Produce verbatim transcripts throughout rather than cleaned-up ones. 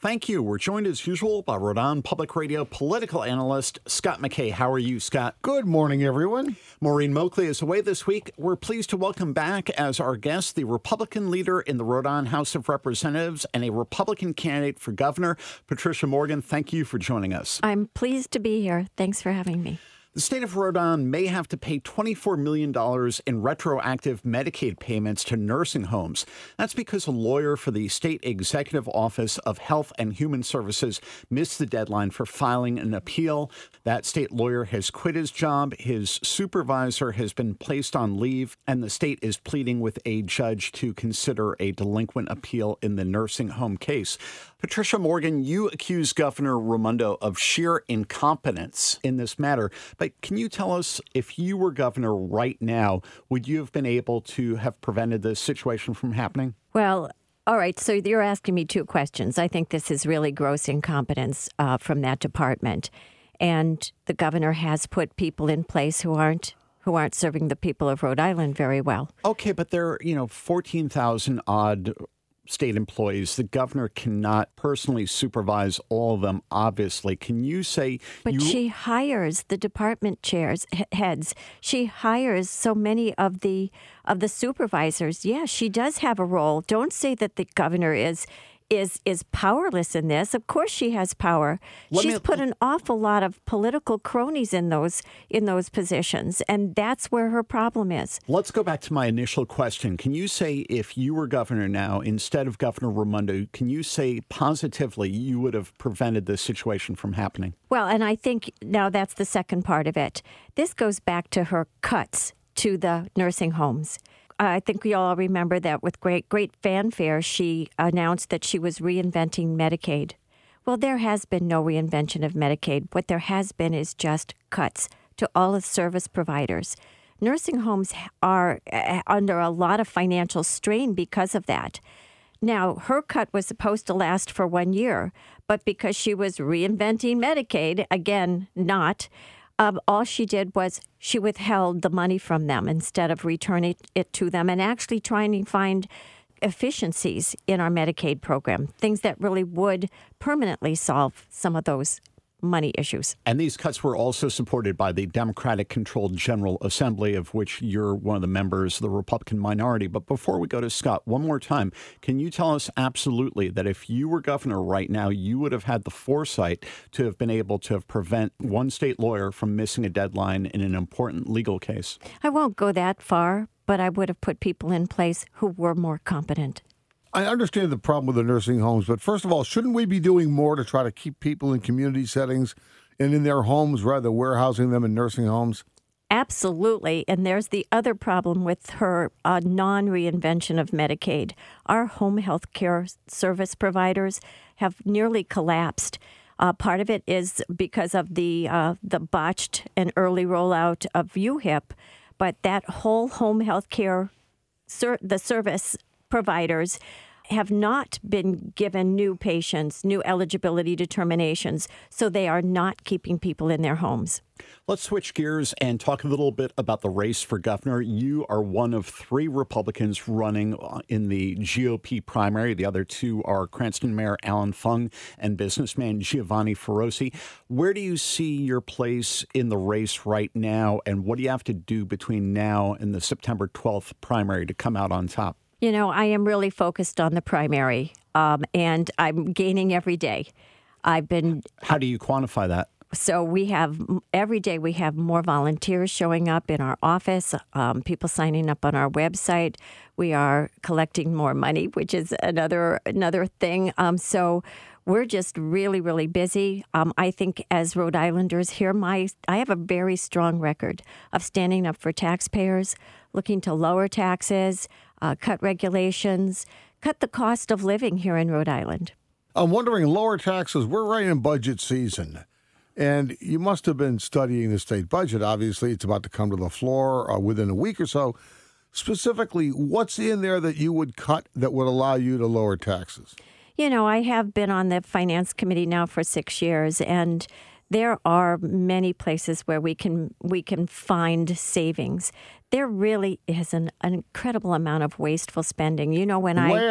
Thank you. We're joined as usual by Rhode Island Public Radio political analyst Scott McKay. How are you, Scott? Good morning, everyone. Maureen Moakley is away this week. We're pleased to welcome back as our guest the Republican leader in the Rhode Island House of Representatives and a Republican candidate for governor, Patricia Morgan. Thank you for joining us. I'm pleased to be here. Thanks for having me. The state of Rhode Island may have to pay twenty-four million dollars in retroactive Medicaid payments to nursing homes. That's because a lawyer for the State Executive Office of Health and Human Services missed the deadline for filing an appeal. That state lawyer has quit his job. His supervisor has been placed on leave, and the state is pleading with a judge to consider a delinquent appeal in the nursing home case. Patricia Morgan, you accuse Governor Raimondo of sheer incompetence in this matter. But can you tell us, if you were governor right now, would you have been able to have prevented this situation from happening? Well, all right. So you're asking me two questions. I think this is really gross incompetence uh, from that department. And the governor has put people in place who aren't who aren't serving the people of Rhode Island very well. Okay, but there are, you know, fourteen thousand odd state employees. The governor cannot personally supervise all of them, obviously. Can you say... But you... she hires the department chairs, he- heads. She hires so many of the of the supervisors. Yeah, she does have a role. Don't say that the governor is is is powerless in this. Of course she has power. Let She's me... put an awful lot of political cronies in those in those positions, and that's where her problem is. Let's go back to my initial question. Can you say, if you were governor now, instead of Governor Raimondo, can you say positively you would have prevented this situation from happening? Well, and I think now that's the second part of it. This goes back to her cuts to the nursing homes. I think we all remember that with great, great fanfare, she announced that she was reinventing Medicaid. Well, there has been no reinvention of Medicaid. What there has been is just cuts to all of service providers. Nursing homes are under a lot of financial strain because of that. Now, her cut was supposed to last for one year, but because she was reinventing Medicaid, again, not, Um, all she did was she withheld the money from them instead of returning it to them and actually trying to find efficiencies in our Medicaid program, things that really would permanently solve some of those money issues. And these cuts were also supported by the Democratic-controlled General Assembly, of which you're one of the members of the Republican minority. But before we go to Scott, one more time, can you tell us absolutely that if you were governor right now, you would have had the foresight to have been able to have prevent one state lawyer from missing a deadline in an important legal case? I won't go that far, but I would have put people in place who were more competent. I understand the problem with the nursing homes, but first of all, shouldn't we be doing more to try to keep people in community settings and in their homes rather than warehousing them in nursing homes? Absolutely. And there's the other problem with her uh, non-reinvention of Medicaid. Our home health care service providers have nearly collapsed. Uh, part of it is because of the uh, the botched and early rollout of U H I P, but that whole home health care, ser- the service providers have not been given new patients, new eligibility determinations, so they are not keeping people in their homes. Let's switch gears and talk a little bit about the race for governor. You are one of three Republicans running in the G O P primary. The other two are Cranston Mayor Alan Fung and businessman Giovanni Feroci. Where do you see your place in the race right now, and what do you have to do between now and the September twelfth primary to come out on top? You know, I am really focused on the primary, um, and I'm gaining every day. I've been... How do you quantify that? So we have, every day we have more volunteers showing up in our office, um, people signing up on our website. We are collecting more money, which is another another thing. Um, so we're just really, really busy. Um, I think as Rhode Islanders here, my I have a very strong record of standing up for taxpayers, looking to lower taxes, uh, cut regulations, cut the cost of living here in Rhode Island. I'm wondering, lower taxes, we're right in budget season. And you must have been studying the state budget. Obviously, it's about to come to the floor uh, within a week or so. Specifically, what's in there that you would cut that would allow you to lower taxes? You know, I have been on the finance committee now for six years, and there are many places where we can we can find savings. There really is an, an incredible amount of wasteful spending. You know, when I Where?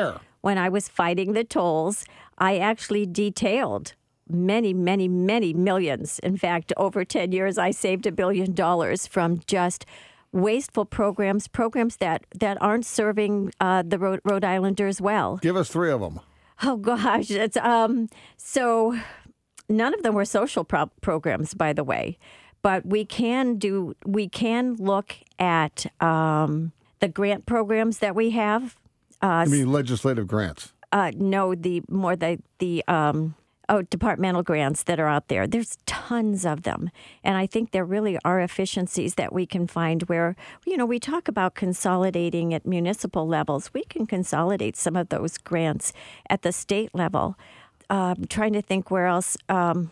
when I was fighting the tolls, I actually detailed many, many, many millions. In fact, over ten years, I saved a billion dollars from just wasteful programs, programs that, that aren't serving uh, the Rhode, Rhode Islanders well. Give us three of them. Oh, gosh. It's, um, so none of them were social pro- programs, by the way. But we can do, we can look at um, the grant programs that we have. Uh, I mean, legislative grants. Uh, no, the more the, the um, oh, departmental grants that are out there. There's tons of them. And I think there really are efficiencies that we can find where, you know, we talk about consolidating at municipal levels. We can consolidate some of those grants at the state level. Uh, I'm trying to think where else. Um,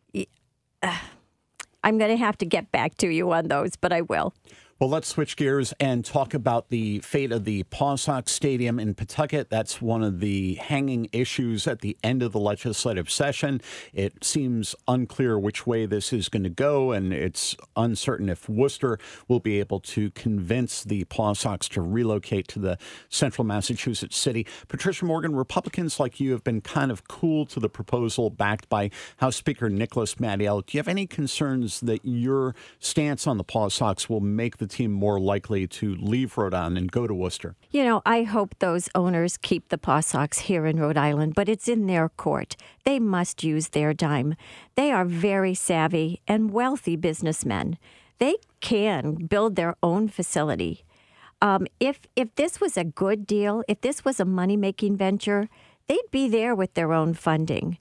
uh, I'm going to have to get back to you on those, but I will. Well, let's switch gears and talk about the fate of the Paw Sox Stadium in Pawtucket. That's one of the hanging issues at the end of the legislative session. It seems unclear which way this is going to go, and it's uncertain if Worcester will be able to convince the Paw Sox to relocate to the central Massachusetts city. Patricia Morgan, Republicans like you have been kind of cool to the proposal backed by House Speaker Nicholas Mattiel. Do you have any concerns that your stance on the Paw Sox will make the team more likely to leave Rhode Island and go to Worcester? You know, I hope those owners keep the Paw Sox here in Rhode Island, but it's in their court. They must use their dime. They are very savvy and wealthy businessmen. They can build their own facility. Um, if if this was a good deal, if this was a money-making venture, they'd be there with their own funding.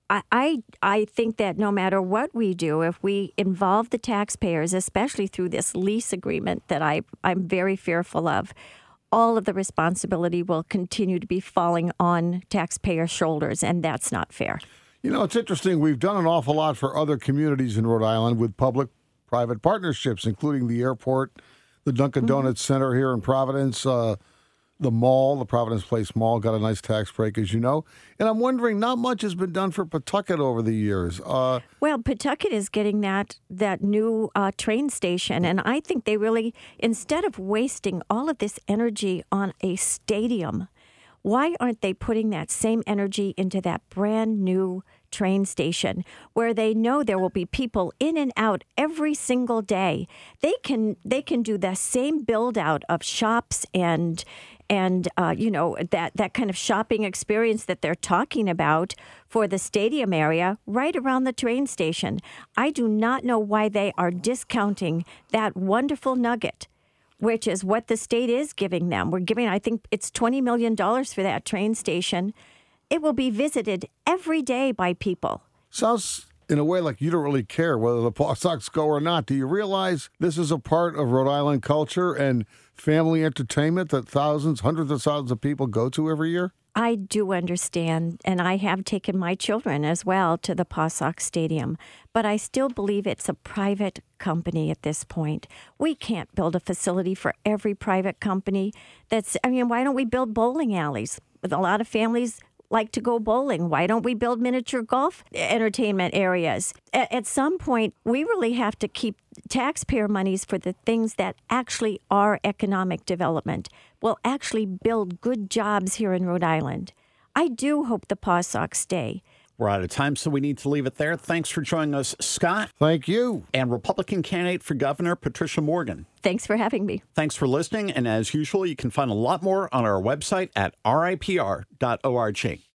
I, I think that no matter what we do, if we involve the taxpayers, especially through this lease agreement that I, I'm very fearful of, all of the responsibility will continue to be falling on taxpayer shoulders, and that's not fair. You know, it's interesting. We've done an awful lot for other communities in Rhode Island with public-private partnerships, including the airport, the Dunkin' mm-hmm. Donuts Center here in Providence, uh, the mall, the Providence Place Mall, got a nice tax break, as you know. And I'm wondering, not much has been done for Pawtucket over the years. Uh, well, Pawtucket is getting that that new uh, train station. And I think they really, instead of wasting all of this energy on a stadium, why aren't they putting that same energy into that brand new train station where they know there will be people in and out every single day? They can they can do the same build out of shops and and uh, you know that that kind of shopping experience that they're talking about for the stadium area right around the train station. I do not know why they are discounting that wonderful nugget, which is what the state is giving them. We're giving, I think it's twenty million dollars for that train station. It will be visited every day by people. Sounds in a way like you don't really care whether the Paw Sox go or not. Do you realize this is a part of Rhode Island culture and family entertainment that thousands, hundreds of thousands of people go to every year? I do understand, and I have taken my children as well to the Paw Sox Stadium, but I still believe it's a private company at this point. We can't build a facility for every private company. That's, I mean, why don't we build bowling alleys? A lot of families like to go bowling. Why don't we build miniature golf entertainment areas? At, at some point, we really have to keep taxpayer monies for the things that actually are economic development, will actually build good jobs here in Rhode Island. I do hope the Paw Sox stay. We're out of time, so we need to leave it there. Thanks for joining us, Scott. Thank you. And Republican candidate for governor, Patricia Morgan. Thanks for having me. Thanks for listening. And as usual, you can find a lot more on our website at R I P R dot org.